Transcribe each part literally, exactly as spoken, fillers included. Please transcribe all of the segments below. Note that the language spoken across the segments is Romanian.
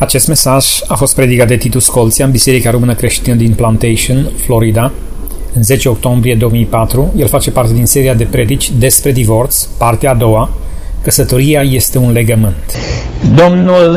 Acest mesaj a fost predicat de Titus Colțea în Biserica Română Creștină din Plantation, Florida, în zece octombrie două mii patru. El face parte din seria de predici despre divorț, partea a doua, căsătoria este un legământ. Domnul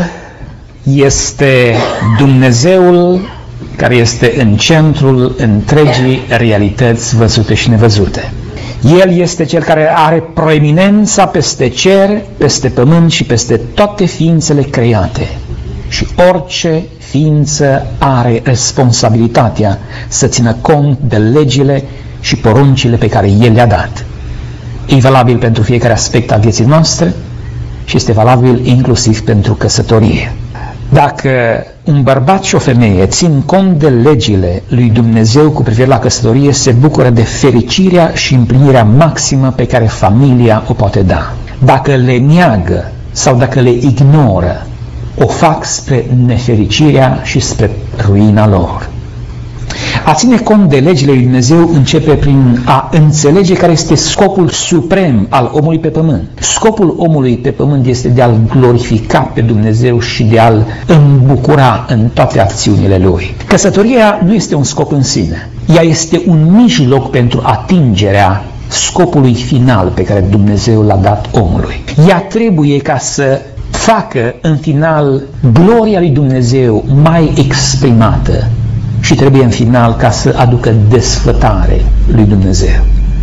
este Dumnezeul care este în centrul întregii realități văzute și nevăzute. El este Cel care are proeminența peste cer, peste pământ și peste toate ființele create. Și orice ființă are responsabilitatea să țină cont de legile și poruncile pe care El le-a dat. E valabil pentru fiecare aspect al vieții noastre și este valabil inclusiv pentru căsătorie. Dacă un bărbat și o femeie țin cont de legile lui Dumnezeu cu privire la căsătorie, se bucură de fericirea și împlinirea maximă pe care familia o poate da. Dacă le neagă sau dacă le ignoră, o fac spre nefericirea și spre ruina lor. A ține cont de legile lui Dumnezeu începe prin a înțelege care este scopul suprem al omului pe pământ. Scopul omului pe pământ este de a-L glorifica pe Dumnezeu și de a-L îmbucura în toate acțiunile Lui. Căsătoria nu este un scop în sine. Ea este un mijloc pentru atingerea scopului final pe care Dumnezeu l-a dat omului. Ea trebuie ca să facă în final gloria lui Dumnezeu mai exprimată și trebuie în final ca să aducă desfătare lui Dumnezeu.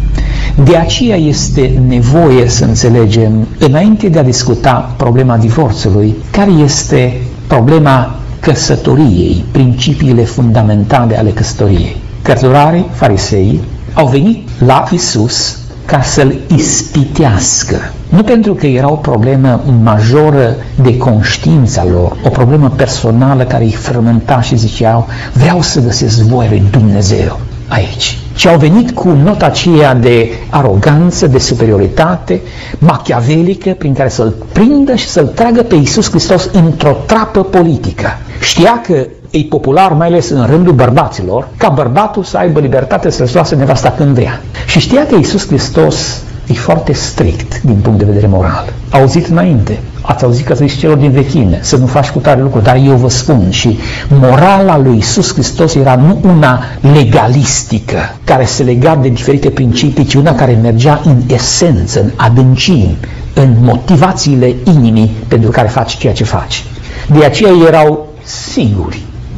De aceea este nevoie să înțelegem, înainte de a discuta problema divorțului, care este problema căsătoriei, principiile fundamentale ale căsătoriei. Cărturarii, farisei, au venit la Iisus ca să-L ispitească. Nu pentru că era o problemă majoră de conștiința lor, o problemă personală care îi frământa și ziceau, vreau să găsesc voia lui Dumnezeu aici. Și au venit cu nota aceea de aroganță, de superioritate, machiavelică, prin care să-L prindă și să-L tragă pe Iisus Hristos într-o trapă politică. Știa că e popular, mai ales în rândul bărbaților, ca bărbatul să aibă libertate să-și lase nevasta când vrea. Și știa că Iisus Hristos e foarte strict din punct de vedere moral. Auzit înainte, ați auzit că zice celor din vechime să nu faci cu tare lucru, dar eu vă spun, și morala lui Iisus Hristos era nu una legalistică, care se lega de diferite principii, ci una care mergea în esență, în adâncimi, în motivațiile inimii pentru care faci ceea ce faci. De aceea erau siguri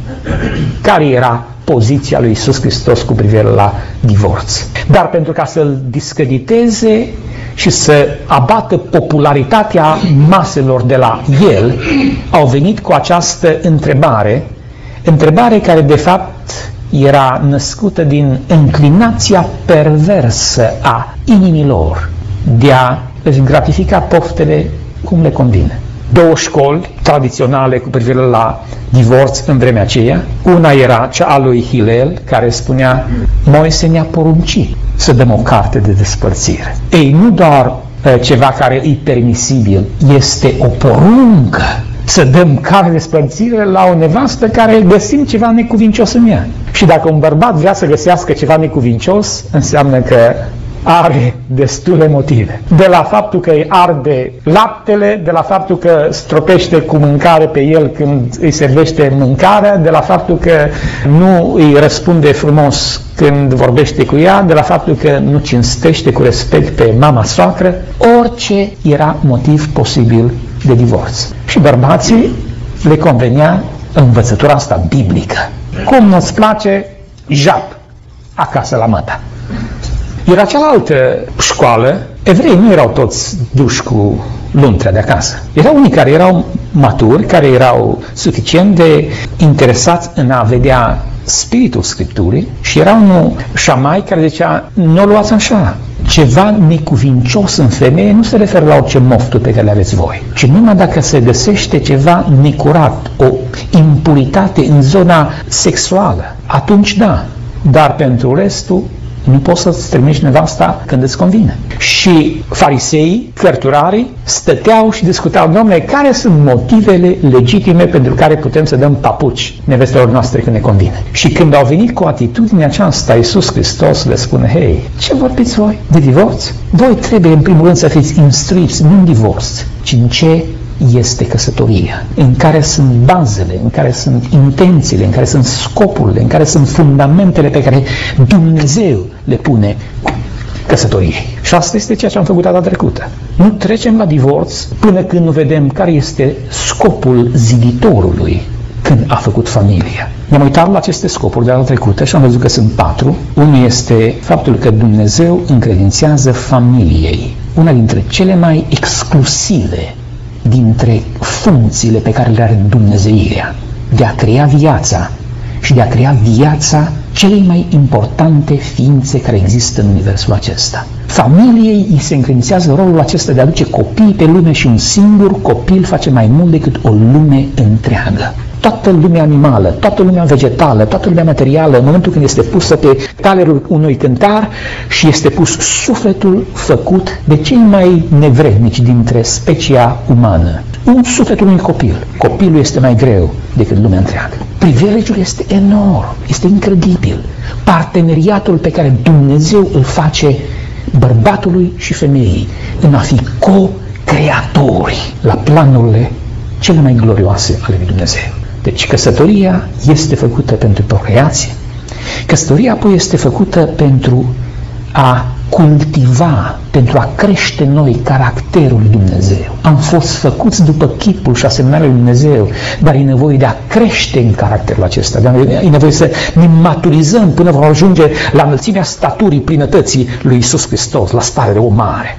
care era poziția lui Iisus Hristos cu privire la divorț. Dar pentru ca să-L discrediteze și să abată popularitatea maselor de la El, au venit cu această întrebare, întrebare care de fapt era născută din înclinația perversă a inimilor de a își gratifica poftele cum le convine. Două școli tradiționale cu privire la divorț în vremea aceea. Una era cea a lui Hilel, care spunea, Moise ne-a poruncit să dăm o carte de despărțire. Ei, nu doar uh, ceva care e permisibil, este o poruncă să dăm carte de despărțire la o nevastă care găsim ceva necuvincios în ea. Și dacă un bărbat vrea să găsească ceva necuvincios, înseamnă că are destule motive. De la faptul că îi arde laptele, de la faptul că stropește cu mâncare pe el când îi servește mâncarea, de la faptul că nu îi răspunde frumos când vorbește cu ea, de la faptul că nu cinstește cu respect pe mama soacră, orice era motiv posibil de divorț. Și bărbații le convenea învățătura asta biblică. Cum nu-ți place, jap acasă la măta. Era cealaltă școală, evreii nu erau toți duși cu luntrea de acasă. Erau unii care erau maturi, care erau suficient de interesați în a vedea spiritul Scripturii și era unul șamai care zicea, nu o luați așa. Ceva necuvincios în femeie nu se referă la orice mofturi pe care le aveți voi, ci numai dacă se găsește ceva necurat, o impuritate în zona sexuală, atunci da, dar pentru restul nu poți să-ți trimiți nevasta când îți convine. Și fariseii, cărturarii, stăteau și discutau, domnule, care sunt motivele legitime pentru care putem să dăm papuci nevestelor noastre când ne convine? Și când au venit cu atitudinea aceasta, Iisus Hristos le spune, hei, ce vorbiți voi de divorț? Voi trebuie în primul rând să fiți instruiți, nu în divorț, ci în ce este căsătoria, în care sunt bazele, în care sunt intențiile, în care sunt scopurile, în care sunt fundamentele pe care Dumnezeu le pune căsătoriei. Și asta este ceea ce am făcut data trecută. Nu trecem la divorț până când nu vedem care este scopul ziditorului când a făcut familia. Ne-am uitat la aceste scopuri de data trecută și am văzut că sunt patru. Unul este faptul că Dumnezeu încredințează familiei una dintre cele mai exclusive dintre funcțiile pe care le are Dumnezeirea, de a crea viața și de a crea viața celei mai importante ființe care există în universul acesta. Familiei îi se încredințează rolul acesta de a aduce copii pe lume și un singur copil face mai mult decât o lume întreagă. Toată lumea animală, toată lumea vegetală, toată lumea materială, în momentul când este pusă pe talerul unui cântar și este pus sufletul făcut de cei mai nevrednici dintre specia umană. Un sufletul unui copil. Copilul este mai greu decât lumea întreagă. Privilegiul este enorm, este incredibil. Parteneriatul pe care Dumnezeu îl face bărbatului și femeii în a fi co-creatori la planurile cele mai glorioase ale lui Dumnezeu. Deci căsătoria este făcută pentru procreație, căsătoria apoi este făcută pentru a cultiva, pentru a crește noi caracterul lui Dumnezeu. Am fost făcuți după chipul și asemănarea lui Dumnezeu, dar e nevoie de a crește în caracterul acesta, e nevoie să ne maturizăm până vom ajunge la înălțimea staturii plinătății lui Iisus Hristos, la stare de om mare.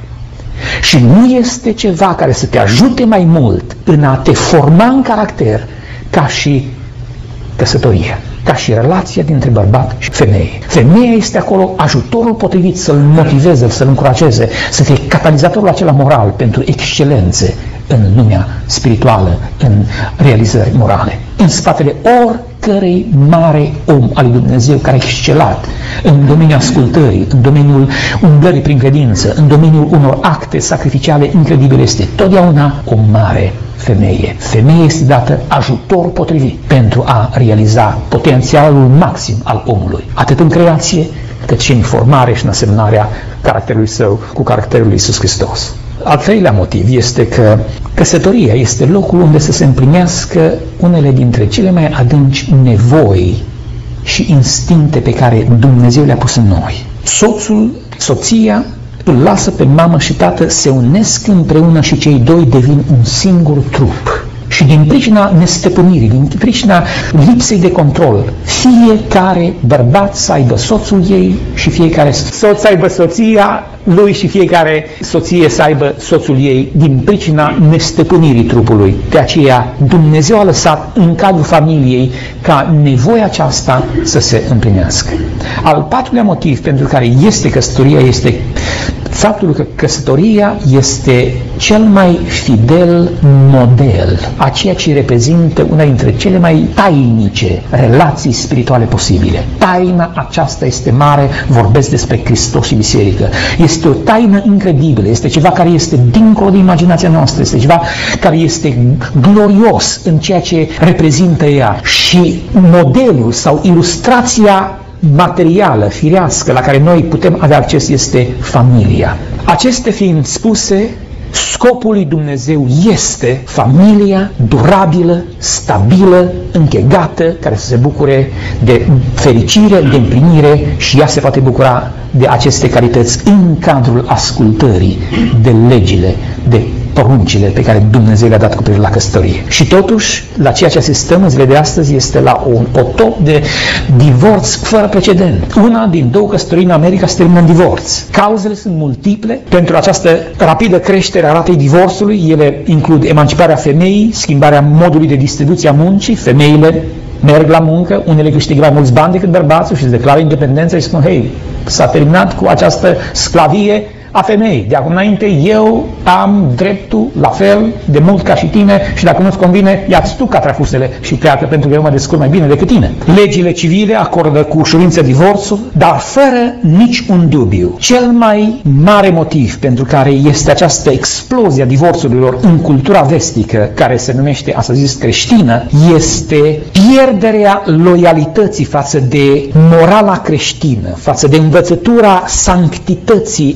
Și nu este ceva care să te ajute mai mult în a te forma în caracter ca și căsătoria, ca și relația dintre bărbat și femeie. Femeia este acolo ajutorul potrivit să-l motiveze, să-l încurajeze, să fie catalizatorul acela moral pentru excelențe în lumea spirituală, în realizări morale. În spatele oricărei mare om al lui Dumnezeu care a excelat în domeniul ascultării, în domeniul umblării prin credință, în domeniul unor acte sacrificiale incredibile, este totdeauna o mare femeie. Femeia este dată ajutor potrivit pentru a realiza potențialul maxim al omului, atât în creație, cât și în formare și în asemănarea caracterului său cu caracterul lui Iisus Hristos. Al treilea motiv este că căsătoria este locul unde să se împlinească unele dintre cele mai adânci nevoi și instincte pe care Dumnezeu le-a pus în noi. Soțul, soția, îl lasă pe mamă și tată, se unesc împreună și cei doi devin un singur trup. Și din pricina nestăpânirii, din pricina lipsei de control, fiecare bărbat să aibă soțul ei și fiecare soț să aibă soția lui și fiecare soție să aibă soțul ei, din pricina nestăpânirii trupului. De aceea Dumnezeu a lăsat în cadrul familiei ca nevoia aceasta să se împlinească. Al patrulea motiv pentru care este căsătoria este faptul că căsătoria este cel mai fidel model a ceea ce reprezintă una dintre cele mai tainice relații spirituale posibile. Taina aceasta este mare, vorbesc despre Hristos și biserică. Este o taină incredibilă, este ceva care este dincolo de imaginația noastră, este ceva care este glorios în ceea ce reprezintă ea. Și modelul sau ilustrația materială, firească, la care noi putem avea acces este familia. Aceste fiind spuse, scopul lui Dumnezeu este familia durabilă, stabilă, închegată, care să se bucure de fericire, de împlinire și ea se poate bucura de aceste calități în cadrul ascultării de legile, de poruncile pe care Dumnezeu le-a dat cu privire la căsătorie. Și totuși, la ceea ce asistăm în zilele de astăzi este la un potop de divorț fără precedent. Una din două căsătorii în America se termină în divorț. Cauzele sunt multiple pentru această rapidă creștere a ratei divorțului. Ele includ emanciparea femeii, schimbarea modului de distribuție a muncii, femeile merg la muncă, unele câștigă mai mulți bani decât bărbatul și își declară independența și spun, hei, s-a terminat cu această sclavie a femeii. De acum înainte eu am dreptul la fel de mult ca și tine și dacă nu-ți convine, ia-ți tu catrafusele și pleacă pentru că eu mă descurc mai bine decât tine. Legile civile acordă cu ușurință divorțul, dar fără nici un dubiu. Cel mai mare motiv pentru care este această explozie a divorțurilor în cultura vestică, care se numește, așa zis, creștină, este pierderea loialității față de morala creștină, față de învățătura sanctității familiei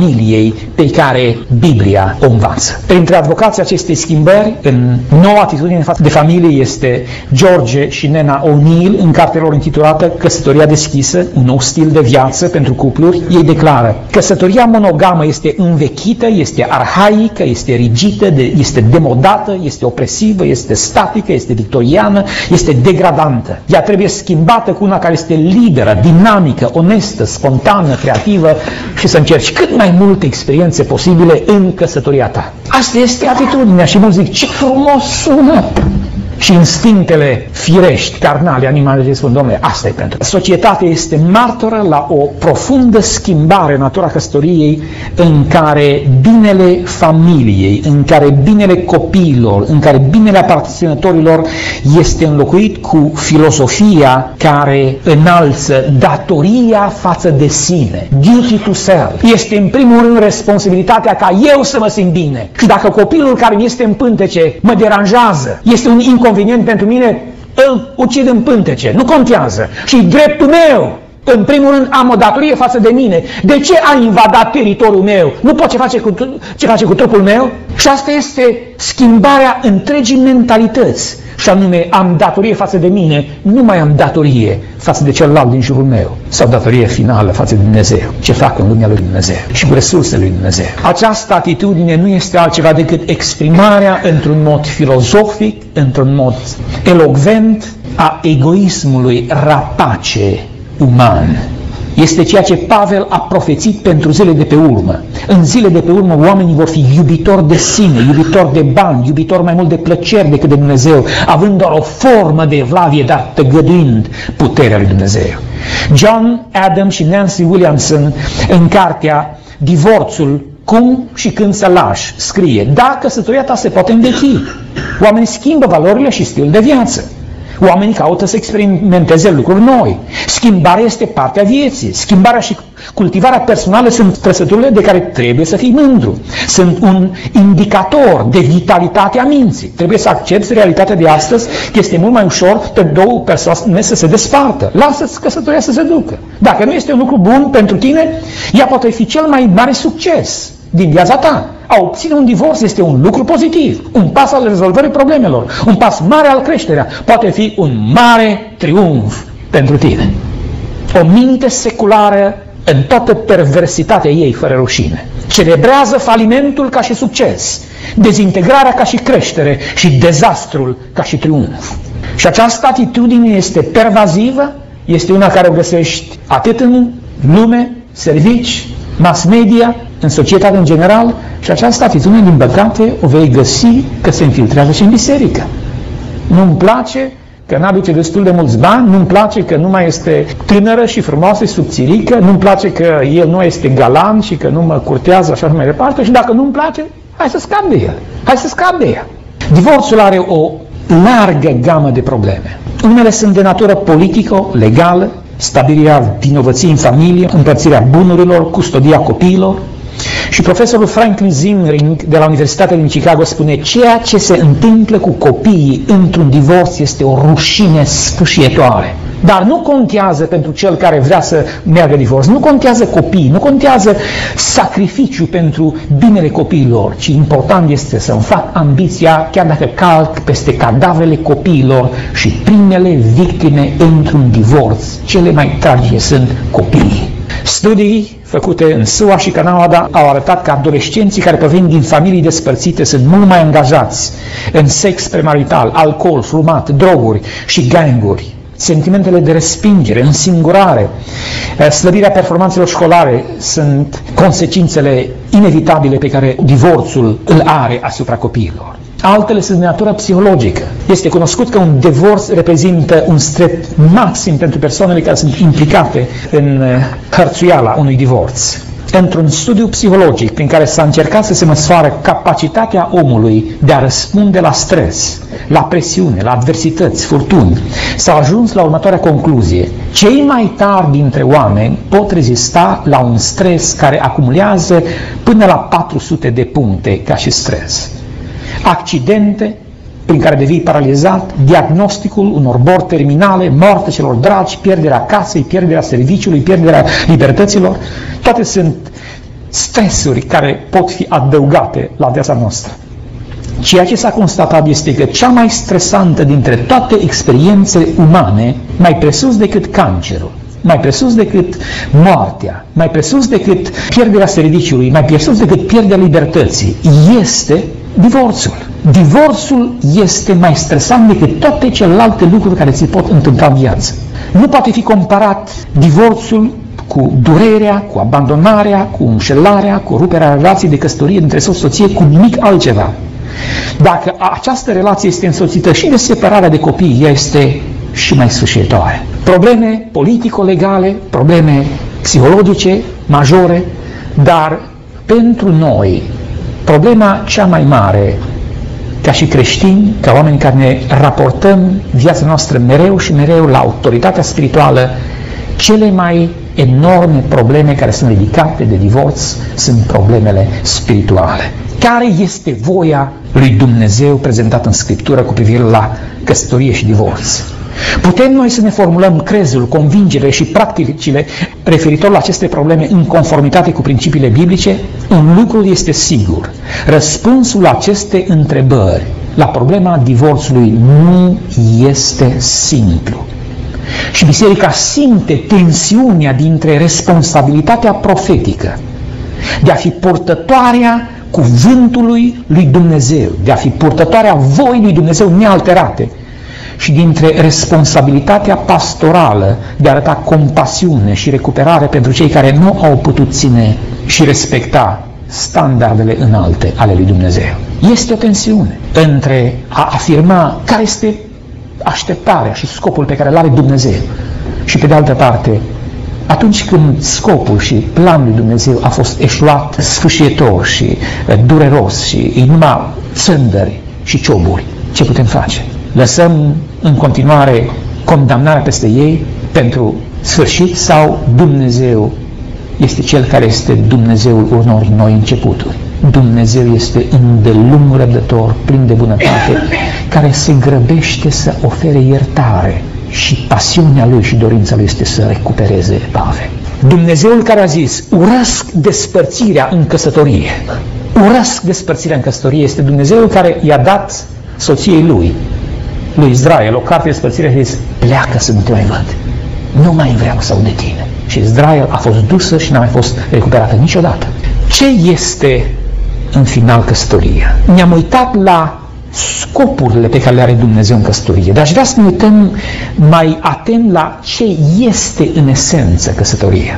familiei pe care Biblia o învață. Printre advocații acestei schimbări, în noua atitudine față de familie, este George și Nena O'Neill, în cartea lor intitulată Căsătoria deschisă, un nou stil de viață pentru cupluri. Ei declară: căsătoria monogamă este învechită, este arhaică, este rigidă, este demodată, este opresivă, este statică, este victoriană, este degradantă. Ea trebuie schimbată cu una care este liberă, dinamică, onestă, spontană, creativă și să încerci cât mai multe experiențe posibile în căsătoria ta. Asta este atitudinea și mulți zic: ce frumos sună! Și instinctele firești, carnale, animale, spun: domnule, asta e pentru. Societatea este martoră la o profundă schimbare în natura căsătoriei, în care binele familiei, în care binele copiilor, în care binele aparținătorilor este înlocuit cu filosofia care înalță datoria față de sine, duty to self. Este în primul rând responsabilitatea ca eu să mă simt bine. Și dacă copilul care mi este în pântece mă deranjează, este un inconvenient pentru mine, îl ucid în pântece, nu contează. Și dreptul meu, în primul rând, am o datorie față de mine. De ce ai invadat teritoriul meu? Nu pot ce face cu, ce face cu trupul meu? Și asta este schimbarea întregii mentalități. Și anume, am datorie față de mine, nu mai am datorie față de celălalt din jurul meu. Sau datorie finală față de Dumnezeu. Ce fac în lumea lui Dumnezeu și cu resursele lui Dumnezeu. Această atitudine nu este altceva decât exprimarea într-un mod filozofic, într-un mod elocvent, a egoismului rapace uman. Este ceea ce Pavel a profețit pentru zile de pe urmă. În zile de pe urmă oamenii vor fi iubitori de sine, iubitori de bani, iubitori mai mult de plăceri decât de Dumnezeu, având doar o formă de evlavie, dar tăgăduind puterea lui Dumnezeu. John Adam și Nancy Williamson, în cartea Divorțul, cum și când să lași, scrie: da, căsătoria ta se poate învechi. Oamenii schimbă valorile și stilul de viață. Oamenii caută să experimenteze lucruri noi. Schimbarea este partea vieții. Schimbarea și cultivarea personală sunt trăsăturile de care trebuie să fii mândru. Sunt un indicator de vitalitate a minții. Trebuie să accepti realitatea de astăzi, că este mult mai ușor pentru două persoane să se despartă. Lasă-ți căsătoria să se ducă. Dacă nu este un lucru bun pentru tine, ea poate fi cel mai mare succes din viața ta. A obține un divorț este un lucru pozitiv, un pas al rezolvării problemelor, un pas mare al creșterea, poate fi un mare triumf pentru tine. O minte seculară în toată perversitatea ei fără rușine celebrează falimentul ca și succes, dezintegrarea ca și creștere și dezastrul ca și triumf. Și această atitudine este pervazivă, este una care o găsești atât în lume, servici, mass media, în societate în general, și această atitudine, din păcate, o vei găsi că se infiltrează și în biserică. Nu-mi place că n-aduce destul de mulți bani, nu-mi place că nu mai este tânără și frumoasă și subțirică, nu-mi place că el nu este galant și că nu mă curtează așa și mai departe, și dacă nu-mi place, hai să scap de el, hai să scap de ea. Divorțul are o largă gamă de probleme. Unele sunt de natură politică, legală, stabilirea vinovăției în familie, împărțirea bunurilor, custodia copiilor. Și profesorul Franklin Zimring de la Universitatea din Chicago spune: ceea ce se întâmplă cu copiii într-un divorț este o rușine sfâșietoare. Dar nu contează pentru cel care vrea să meargă divorț, nu contează copiii, nu contează sacrificiu pentru binele copiilor, ci important este să-mi fac ambiția, chiar dacă calc peste cadavrele copiilor, și primele victime într-un divorț, cele mai tragice, sunt copiii. Studii făcute în S U A și Canada au arătat că adolescenții care provin din familii despărțite sunt mult mai angajați în sex premarital, alcool, fumat, droguri și ganguri. Sentimentele de respingere, însingurare, slăbirea performanțelor școlare sunt consecințele inevitabile pe care divorțul îl are asupra copiilor. Altele sunt de natură psihologică. Este cunoscut că un divorț reprezintă un stres maxim pentru persoanele care sunt implicate în hărțuiala unui divorț. Într-un studiu psihologic prin care s-a încercat să se măsoare capacitatea omului de a răspunde la stres, la presiune, la adversități, furtuni, s-a ajuns la următoarea concluzie: cei mai tari dintre oameni pot rezista la un stres care acumulează până la patru sute de puncte ca și stres. Accidente prin care devii paralizat, diagnosticul unor boli terminale, moarte celor dragi, pierderea casei, pierderea serviciului, pierderea libertăților, toate sunt stresuri care pot fi adăugate la viața noastră. Ceea ce s-a constatat este că cea mai stresantă dintre toate experiențele umane, mai presus decât cancerul, mai presus decât moartea, mai presus decât pierderea serviciului, mai presus decât pierderea libertății, este divorțul. Divorțul este mai stresant decât toate celelalte lucruri care ți pot întâmpla în viață. Nu poate fi comparat divorțul cu durerea, cu abandonarea, cu înșelarea, cu ruperea relației de căsătorie dintre soț-soție, cu nimic altceva. Dacă această relație este însoțită și de separarea de copii, ea este și mai sfârșitoare. Probleme politico-legale, probleme psihologice majore, dar pentru noi problema cea mai mare, ca și creștini, ca oameni care ne raportăm viața noastră mereu și mereu la autoritatea spirituală, cele mai enorme probleme care sunt ridicate de divorț sunt problemele spirituale. Care este voia lui Dumnezeu prezentată în Scriptură cu privire la căsătorie și divorț? Putem noi să ne formulăm crezul, convingerile și practicile referitor la aceste probleme în conformitate cu principiile biblice? Un lucru este sigur. Răspunsul la aceste întrebări, la problema divorțului, nu este simplu. Și Biserica simte tensiunea dintre responsabilitatea profetică de a fi purtătoarea cuvântului lui Dumnezeu, de a fi purtătoarea voii lui Dumnezeu nealterate, și dintre responsabilitatea pastorală de a arăta compasiune și recuperare pentru cei care nu au putut ține și respecta standardele înalte ale lui Dumnezeu. Este o tensiune între a afirma care este așteptarea și scopul pe care îl are Dumnezeu și, pe de altă parte, atunci când scopul și planul lui Dumnezeu a fost eșuat, sfâșietor și dureros și e numai țândări și cioburi, ce putem face? Lăsăm în continuare condamnarea peste ei pentru sfârșit sau Dumnezeu este Cel care este Dumnezeul unor noi începuturi? Dumnezeu este îndelung răbdător, plin de bunătate, care se grăbește să ofere iertare și pasiunea Lui și dorința Lui este să recupereze pave. Dumnezeul care a zis, urăsc despărțirea în căsătorie, urăsc despărțirea în căsătorie, este Dumnezeul care i-a dat soției Lui, lui Israel, o carte de despărțire și a zis, pleacă să nu te mai văd, nu mai vreau să aud de tine. Și Israel a fost dusă și n-a mai fost recuperată niciodată. Ce este în final căsătoria? Ne-am uitat la scopurile pe care le are Dumnezeu în căsătorie, dar aș vrea să ne uităm mai atent la ce este în esență căsătoria.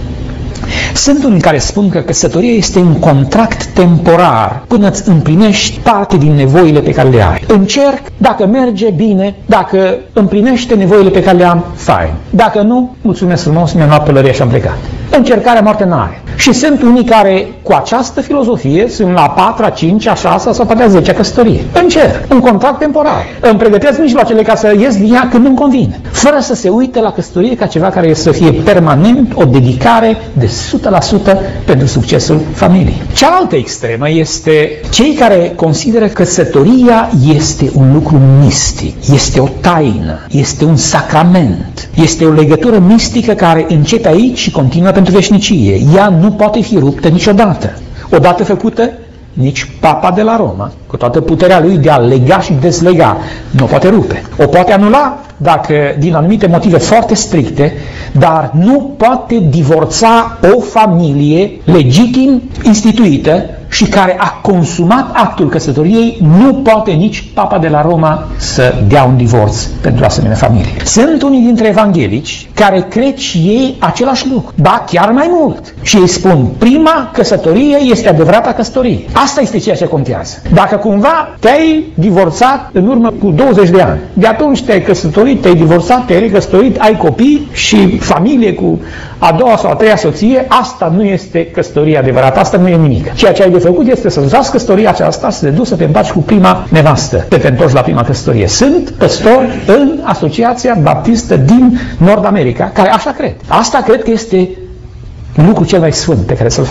Sunt unii care spun că căsătoria este un contract temporar până îți împlinești parte din nevoile pe care le ai. Încerc, dacă merge bine, dacă împlinește nevoile pe care le am, fain. Dacă nu, mulțumesc frumos, mi-am luat pălăria și am plecat. Încercarea moarte n-are. Și sunt unii care cu această filozofie sunt la patra, cincea, șasea sau poate a zecea căsătorie. Încerc, un contract temporar. Îmi pregătesc mijloacele ca să ies din ea când îmi convine. Fără să se uite la căsătorie ca ceva care să fie permanent, o dedicare de o sută la sută pentru succesul familiei. Cealaltă extremă este cei care consideră că căsătoria este un lucru mistic, este o taină, este un sacrament, este o legătură mistică care începe aici și continuă pentru veșnicie. Ea nu poate fi ruptă niciodată. Odată făcută, nici Papa de la Roma, cu toată puterea lui de a lega și deslega, nu o poate rupe. O poate anula dacă din anumite motive foarte stricte, dar nu poate divorța o familie legitim instituită și care a consumat actul căsătoriei, nu poate nici Papa de la Roma să dea un divorț pentru asemenea familie. Sunt unii dintre evanghelici care cred și ei același lucru, ba chiar mai mult. Și ei spun, prima căsătorie este adevărata căsătorie. Asta este ceea ce contează. Dacă cumva te-ai divorțat în urmă cu douăzeci de ani, de atunci te-ai căsătorit, te-ai divorțat, te-ai recăsătorit, ai copii și familie cu a doua sau a treia soție, asta nu este căsătorie adevărată, asta nu e nimic. Ceea ce ai de făcut este să uzați căsătoria aceasta, să te duci să te împaci cu prima nevastă, să te întorci la prima căsătorie. Sunt păstori în Asociația Baptistă din Nord America care așa cred. Asta cred că este lucrul cel mai sfânt pe care să-l faci.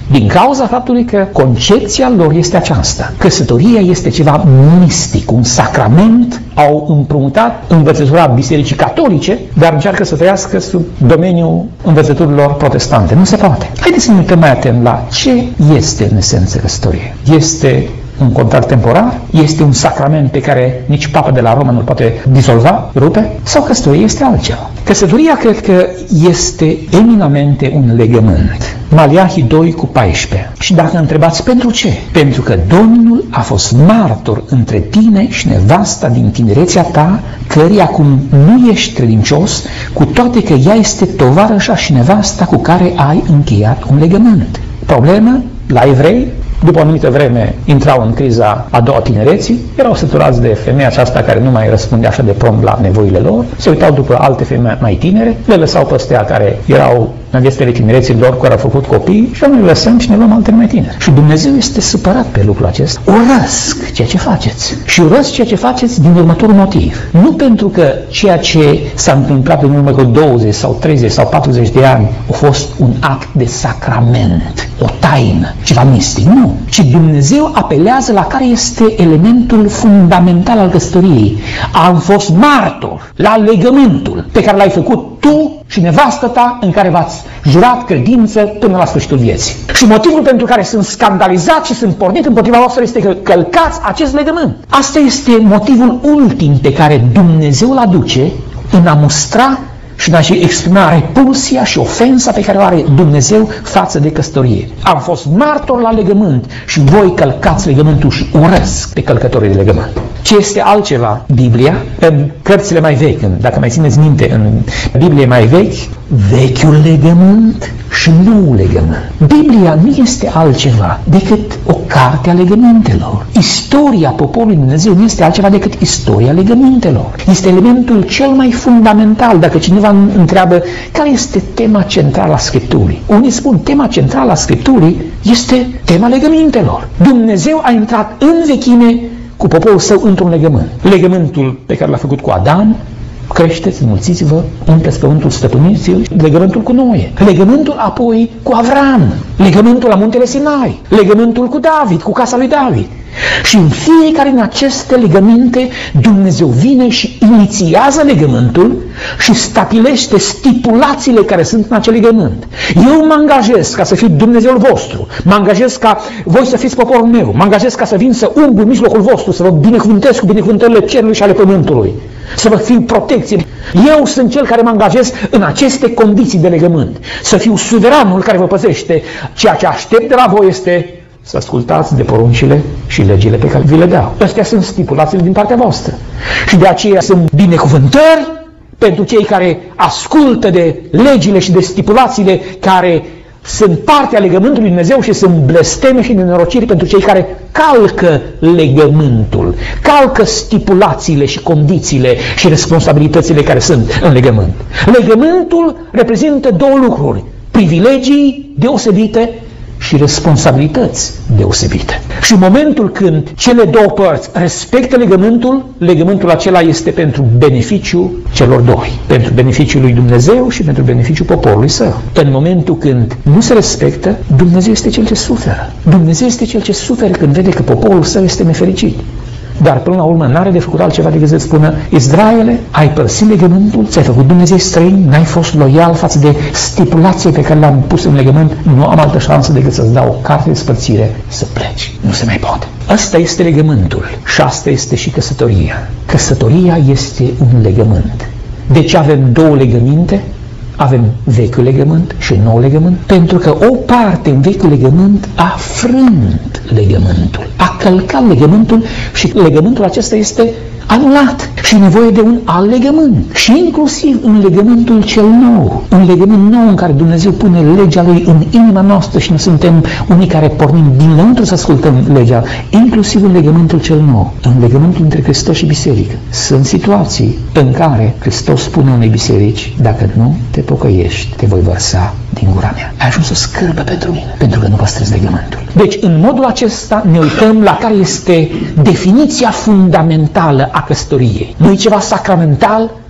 Din cauza faptului că concepția lor este aceasta. Căsătoria este ceva mistic, un sacrament. Au împrumutat învățătura bisericii catolice, dar încearcă să trăiască sub domeniul învățăturilor protestante. Nu se poate. Haideți să ne uităm mai atent la ce este în esență căsătorie. Este un contract temporar? Este un sacrament pe care nici Papa de la Roma nu-l poate dizolva, rupe? Sau căsătoria este altceva? Căsătoria cred că este eminamente un legământ. Maleahi doi cu paisprezece. Și dacă întrebați pentru ce? Pentru că Domnul a fost martor între tine și nevasta din tinerețea ta, căreia acum nu ești credincios, cu toate că ea este tovarășa și nevasta cu care ai încheiat un legământ. Problemă la evrei? După o anumită vreme intrau în criza a doua tinereții, erau săturați de femeia aceasta care nu mai răspundea așa de prompt la nevoile lor, se uitau după alte femei mai tinere, le lăsau pe astea care erau în viețile tinereții lor, care au făcut copii, și noi le lăsăm și ne luăm alte mai tinere. Și Dumnezeu este supărat pe lucrul acesta. Urăsc ceea ce faceți. Și urăsc ceea ce faceți din următorul motiv. Nu pentru că ceea ce s-a întâmplat în urmă cu douăzeci sau treizeci sau patruzeci de ani a fost un act de sacrament, o taină, ceva mistic. Nu. Ci Dumnezeu apelează la care este elementul fundamental al căsătoriei. Am fost martor la legământul pe care l-ai făcut tu și nevastă ta, în care v-ați jurat credință până la sfârșitul vieții. Și motivul pentru care sunt scandalizat și sunt pornit împotriva voastră este că călcați acest legământ. Asta este motivul ultim pe care Dumnezeu îl aduce în a mustra și în a exprima repulsia și ofensa pe care o are Dumnezeu față de căsătorie. Am fost martor la legământ și voi călcați legământul și urăsc pe călcătorii de legământ. Ce este altceva? Biblia, în cărțile mai vechi, dacă mai țineți minte, în Biblie mai vechi, vechiul legământ și noul legământ. Biblia nu este altceva decât o carte a legămintelor. Istoria poporului Dumnezeu nu este altceva decât istoria legămintelor. Este elementul cel mai fundamental. Dacă cineva întreabă care este tema centrală a Scripturii, unii spun tema centrală a Scripturii este tema legămintelor. Dumnezeu a intrat în vechime cu poporul său într-un legământ. Legământul pe care l-a făcut cu Adam, creșteți, înmulțiți-vă, umpleți pământul, stăpâniți-l, legământul cu Noe, legământul apoi cu Avram, legământul la muntele Sinai, legământul cu David, cu casa lui David. Și în fiecare din aceste legăminte Dumnezeu vine și inițiază legământul și stabilește stipulațiile care sunt în acel legământ. Eu mă angajez ca să fiu Dumnezeul vostru, mă angajez ca voi să fiți poporul meu, mă angajez ca să vin să umblu în mijlocul vostru, să vă binecuvântez cu binecuvântările cerului și ale pământului, să vă fiu protecție. Eu sunt cel care mă angajez în aceste condiții de legământ, să fiu suveranul care vă păzește. Ceea ce aștept de la voi este să ascultați de poruncile și legile pe care vi le dau. Astea sunt stipulațiile din partea voastră. Și de aceea sunt binecuvântări pentru cei care ascultă de legile și de stipulațiile care sunt partea legământului Lui Dumnezeu și sunt blesteme și nenorociri pentru cei care calcă legământul, calcă stipulațiile și condițiile și responsabilitățile care sunt în legământ. Legământul reprezintă două lucruri: privilegii deosebite și responsabilități deosebite. Și în momentul când cele două părți respectă legământul, legământul acela este pentru beneficiul celor doi, pentru beneficiul lui Dumnezeu și pentru beneficiul poporului său. În momentul când nu se respectă, Dumnezeu este cel ce suferă. Dumnezeu este cel ce suferă când vede că poporul său este nefericit. Dar până la urmă n-are de făcut altceva decât să spună: Israele, ai părăsit legământul, ți-ai făcut Dumnezeu străin, n-ai fost loial față de stipulație pe care le-am pus în legământ, nu am altă șansă decât să-ți dau o carte de spărțire să pleci. Nu se mai poate. Asta este legământul și asta este și căsătoria. Căsătoria este un legământ. De ce avem două legăminte? Avem vechiul legământ și nou legământ, pentru că o parte în vechiul legământ a frânt legământul, a călcat legământul și legământul acesta este anulat și nevoie de un alt legământ. Și inclusiv în legământul cel nou, un legământ nou în care Dumnezeu pune legea Lui în inima noastră și nu suntem unii care pornim din lăuntru să ascultăm legea, inclusiv în legământul cel nou, în legământul între Hristos și biserică. Sunt situații în care Hristos spune unei biserici: dacă nu te pocăiești, te voi vărsa din gura mea. Ai ajuns o scârbă pentru mine, pentru că nu păstrezi legământul. Deci, în modul acesta ne uităm la care este definiția fundamentală a căsătoriei. Nu e ceva sacramental,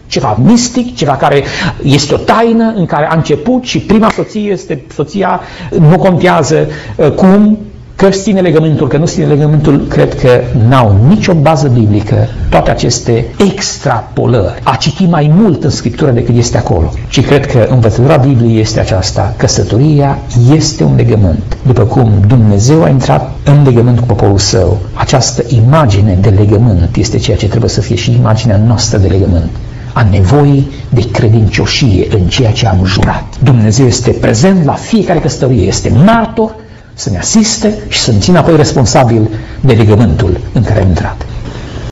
ceva mistic, ceva care este o taină în care a început și prima soție este soția, nu contează cum, că ține legământul, că nu ține legământul, cred că n-au nicio bază biblică toate aceste extrapolări. A citi mai mult în Scriptură decât este acolo. Și cred că învățătura Bibliei este aceasta: căsătoria este un legământ. După cum Dumnezeu a intrat în legământ cu poporul său, această imagine de legământ este ceea ce trebuie să fie și imaginea noastră de legământ, a nevoii de credincioșie în ceea ce am jurat. Dumnezeu este prezent la fiecare căsătorie, este martor să ne asiste și să ne țină apoi responsabil de legământul în care am intrat.